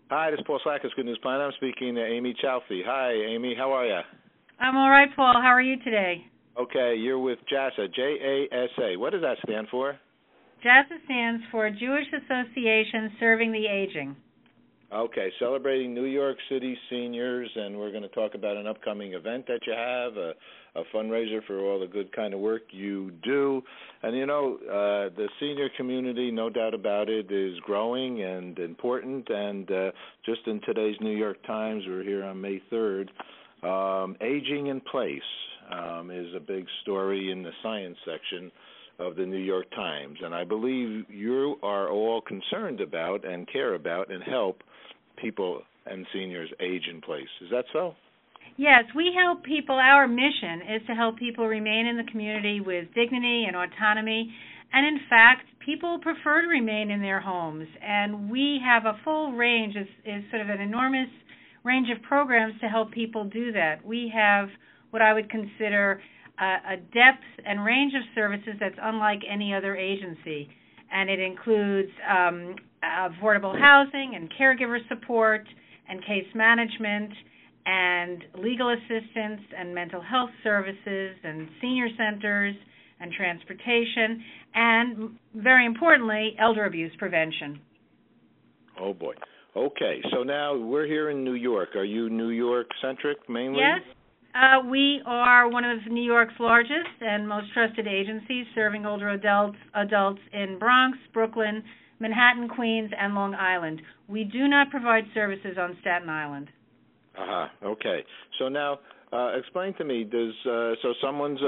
Hi, this is Paul Slackus, Good News Planet. I'm speaking to Amy Chalfie. Hi, Amy. How are you? I'm all right, Paul. How are you today? Okay, you're with JASA, J-A-S-A. What does that stand for? JASA stands for Jewish Association Serving the Aging. Okay, celebrating New York City seniors, and we're going to talk about an upcoming event that you have, a fundraiser for all the good kind of work you do. And, the senior community, no doubt about it, is growing and important. And just in today's New York Times, we're here on May 3rd, aging in place is a big story in the science section of the New York Times. And I believe you are all concerned about and care about and help people and seniors age in place. Is that so? Yes, we help people. Our mission is to help people remain in the community with dignity and autonomy. And in fact, people prefer to remain in their homes. And we have a full range, is sort of an enormous range of programs to help people do that. We have what I would consider a depth and range of services that's unlike any other agency. And it includes affordable housing and caregiver support and case management and legal assistance and mental health services and senior centers and transportation and, very importantly, elder abuse prevention. Oh, boy. Okay, so now we're here in New York. Are you New York-centric mainly? Yes. We are one of New York's largest and most trusted agencies serving older adults in Bronx, Brooklyn, Manhattan, Queens, and Long Island. We do not provide services on Staten Island. Okay. So now, explain to me, so someone's,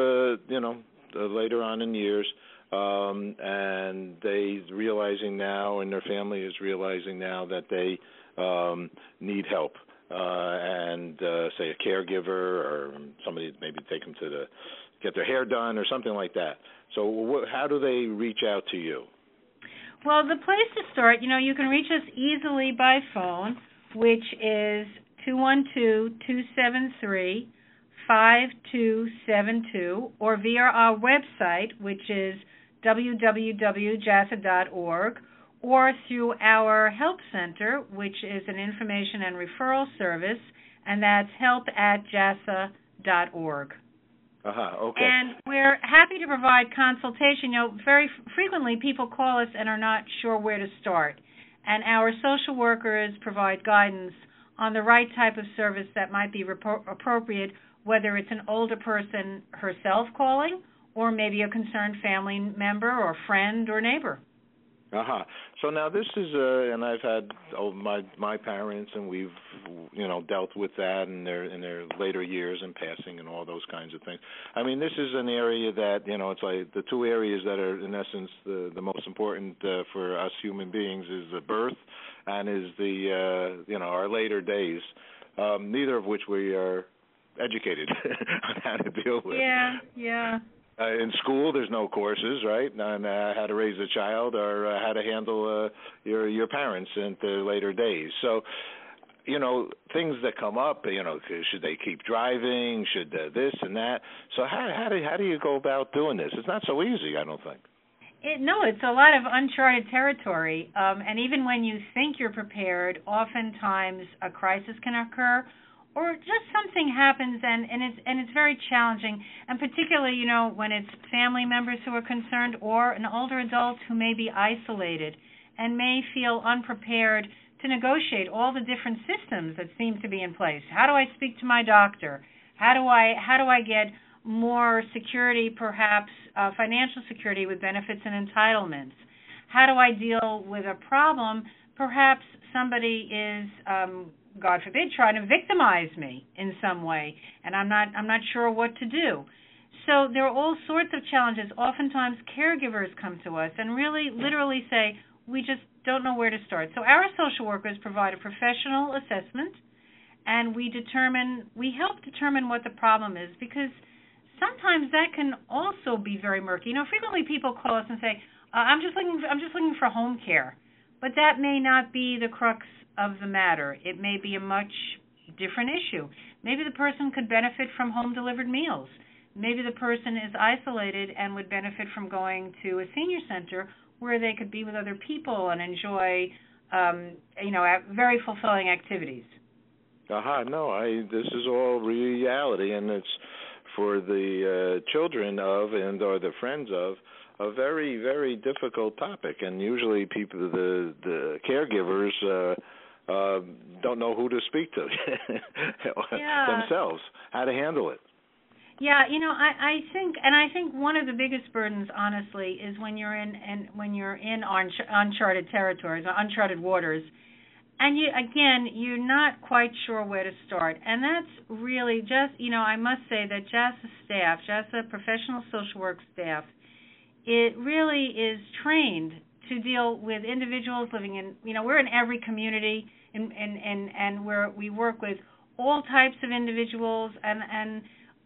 later on in years, and they realizing now, and their family is realizing now that they need help. And say a caregiver or somebody maybe take them to get their hair done or something like that. So how do they reach out to you? Well, the place to start, you can reach us easily by phone, which is 212-273-5272, or via our website, which is www.jasa.org, or through our help center, which is an information and referral service, and that's help@jasa.org. Okay. And we're happy to provide consultation. Very frequently people call us and are not sure where to start, and our social workers provide guidance on the right type of service that might be appropriate, whether it's an older person herself calling or maybe a concerned family member or friend or neighbor. So now this is, and I've had my parents, and we've, dealt with that in their later years and passing and all those kinds of things. I mean, this is an area that, it's like the two areas that are, in essence, the most important for us human beings is the birth and is the, our later days, neither of which we are educated on how to deal with. Yeah. In school, there's no courses, right, on how to raise a child or how to handle your parents in their later days. So, things that come up, should they keep driving? Should this and that? So how do you go about doing this? It's not so easy, I don't think. No, it's a lot of uncharted territory. And even when you think you're prepared, oftentimes a crisis can occur, or just something happens, and it's very challenging, and particularly, when it's family members who are concerned or an older adult who may be isolated and may feel unprepared to negotiate all the different systems that seem to be in place. How do I speak to my doctor? How do I get more security, perhaps financial security with benefits and entitlements? How do I deal with a problem? Perhaps somebody is God forbid, trying to victimize me in some way, and I'm not sure what to do. So there are all sorts of challenges. Oftentimes caregivers come to us and really literally say, we just don't know where to start. So our social workers provide a professional assessment, and we help determine what the problem is, because sometimes that can also be very murky. Frequently people call us and say, I'm just looking for home care, but that may not be the crux of the matter. It may be a much different issue. Maybe the person could benefit from home-delivered meals. Maybe the person is isolated and would benefit from going to a senior center where they could be with other people and enjoy very fulfilling activities. No, this is all reality, and it's for the children of and or the friends of a very, very difficult topic, and usually people, the caregivers, don't know who to speak to themselves, how to handle it. Yeah, I think one of the biggest burdens, honestly, is when you're in uncharted territories, uncharted waters, and you're not quite sure where to start. And that's really just, I must say that JASA professional social work staff, it really is trained to deal with individuals living in, we're in every community, and we work with all types of individuals, and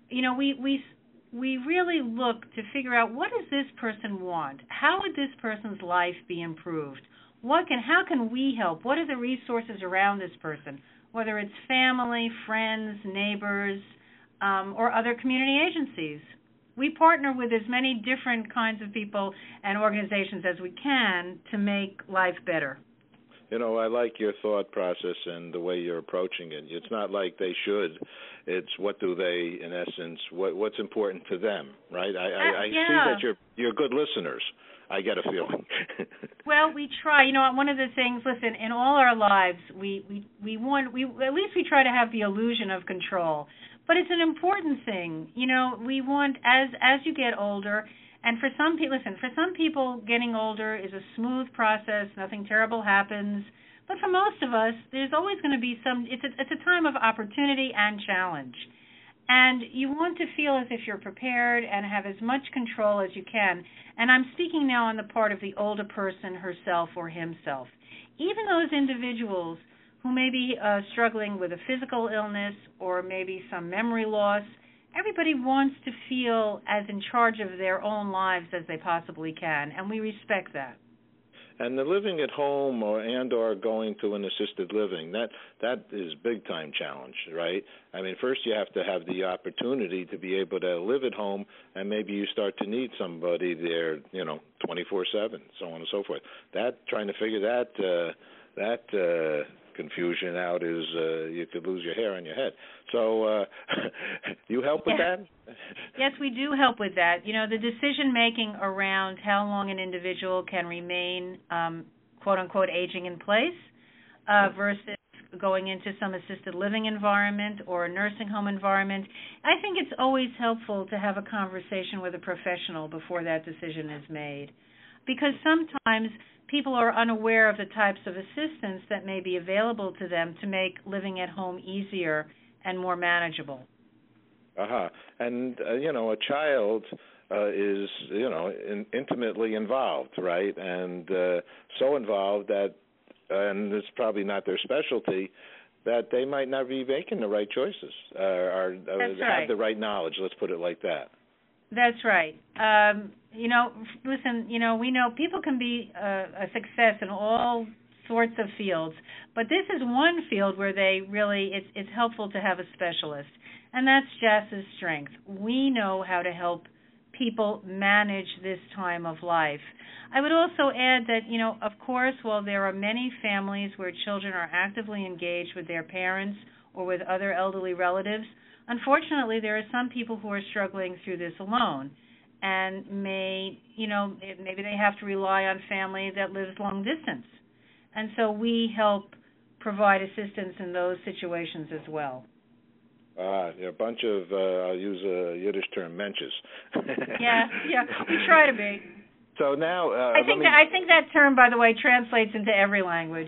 we really look to figure out, what does this person want? How would this person's life be improved? How can we help? What are the resources around this person, whether it's family, friends, neighbors, or other community agencies? We partner with as many different kinds of people and organizations as we can to make life better. I like your thought process and the way you're approaching it. It's not like they should. It's what do they, in essence, what's important to them, right? I see that you're good listeners. I get a feeling. Well, we try. One of the things, listen, in all our lives, we at least we try to have the illusion of control. But it's an important thing. We want, as you get older, and for some people, getting older is a smooth process. Nothing terrible happens. But for most of us, there's always going to be it's a time of opportunity and challenge. And you want to feel as if you're prepared and have as much control as you can. And I'm speaking now on the part of the older person herself or himself. Even those individuals who may be struggling with a physical illness or maybe some memory loss, everybody wants to feel as in charge of their own lives as they possibly can, and we respect that. And the living at home or going to an assisted living, that is big time challenge, right? I mean, first you have to have the opportunity to be able to live at home, and maybe you start to need somebody there, 24/7, so on and so forth. Trying to figure that confusion out is you could lose your hair on your head. So you help with that? Yes, we do help with that. The decision-making around how long an individual can remain, quote-unquote, aging in place versus going into some assisted living environment or a nursing home environment, I think it's always helpful to have a conversation with a professional before that decision is made. Because sometimes people are unaware of the types of assistance that may be available to them to make living at home easier and more manageable. And, a child is, intimately involved, right? And so involved that, and it's probably not their specialty, that they might not be making the right choices or have the right knowledge, let's put it like that. That's right. Listen, we know people can be a success in all sorts of fields, but this is one field where it's helpful to have a specialist, and that's JASA's strength. We know how to help people manage this time of life. I would also add that, of course, while there are many families where children are actively engaged with their parents or with other elderly relatives, unfortunately, there are some people who are struggling through this alone, and maybe they have to rely on family that lives long distance. And so we help provide assistance in those situations as well. A bunch of, I'll use a Yiddish term, menches. Yeah, we try to be. So now, I think that term, by the way, translates into every language.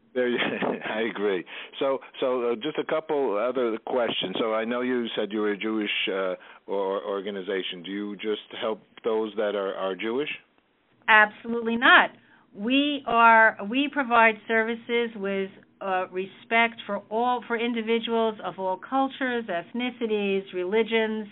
I agree. So just a couple other questions. So I know you said you were a Jewish organization. Do you just help those that are Jewish? Absolutely not. We provide services with respect for individuals of all cultures, ethnicities, religions.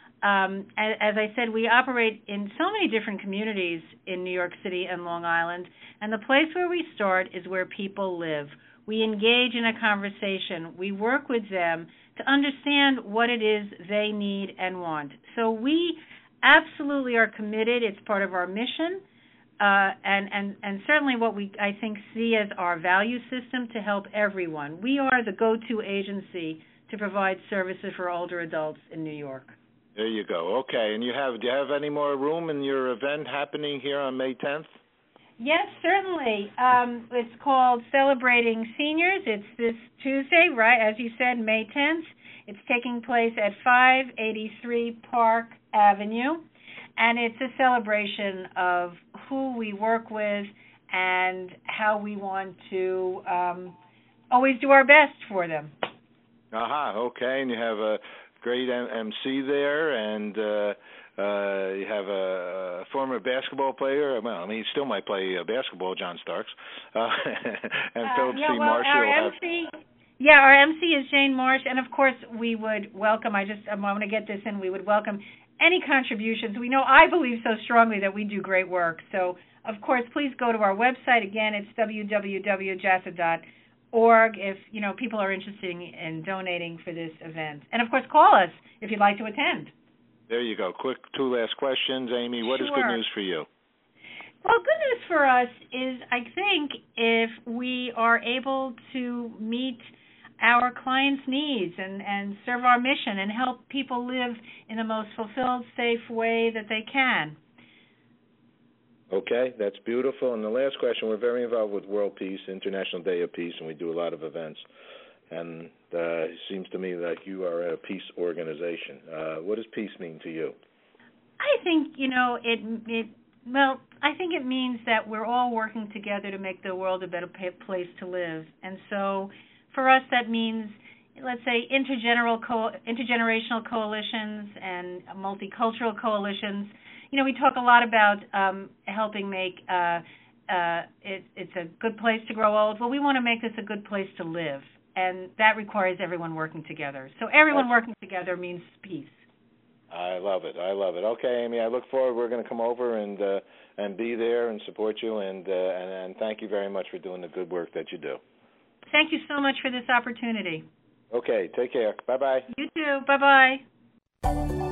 As I said, we operate in so many different communities in New York City and Long Island, and the place where we start is where people live. We engage in a conversation. We work with them to understand what it is they need and want. So we absolutely are committed. It's part of our mission and certainly what I think see as our value system to help everyone. We are the go-to agency to provide services for older adults in New York. There you go. Okay, and do you have any more room in your event happening here on May 10th? Yes, certainly. It's called Celebrating Seniors. It's this Tuesday, right, as you said, May 10th. It's taking place at 583 Park Avenue, and it's a celebration of who we work with and how we want to always do our best for them. Okay, and you have a great MC there, and you have a former basketball player. Well, I mean, he still might play basketball, John Starks, and Philip C. Marshall. Our MC is Jane Marsh, and of course we would welcome. I want to get this in. We would welcome any contributions. I believe so strongly that we do great work. So, of course, please go to our website. Again, it's www.jasa.org if people are interested in donating for this event. And of course, call us if you'd like to attend. There you go. Quick, 2 last questions, Amy. What is good news for you? Well, good news for us is, I think, if we are able to meet our clients' needs and serve our mission and help people live in the most fulfilled, safe way that they can. Okay, that's beautiful. And the last question, we're very involved with World Peace, International Day of Peace, and we do a lot of events. And it seems to me that you are a peace organization. What does peace mean to you? I think, I think it means that we're all working together to make the world a better place to live. And so for us, that means, let's say, intergenerational coalitions and multicultural coalitions. We talk a lot about helping make it's a good place to grow old. Well, we want to make this a good place to live, and that requires everyone working together. So everyone working together means peace. I love it. Okay, Amy, I look forward. We're going to come over and be there and support you, and thank you very much for doing the good work that you do. Thank you so much for this opportunity. Okay, take care. Bye-bye. You too. Bye-bye.